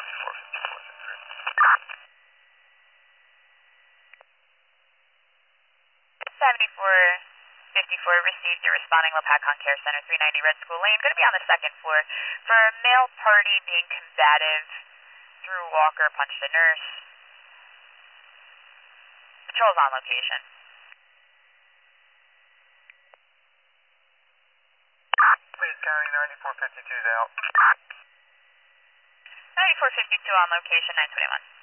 7454 received your responding Lopakon Care Center, 390 Red School Lane. Going to be on the second floor for a male party being combative through walker, punched a nurse. Patrol's on location. Please carry 9452 out. 9452 on location, 921.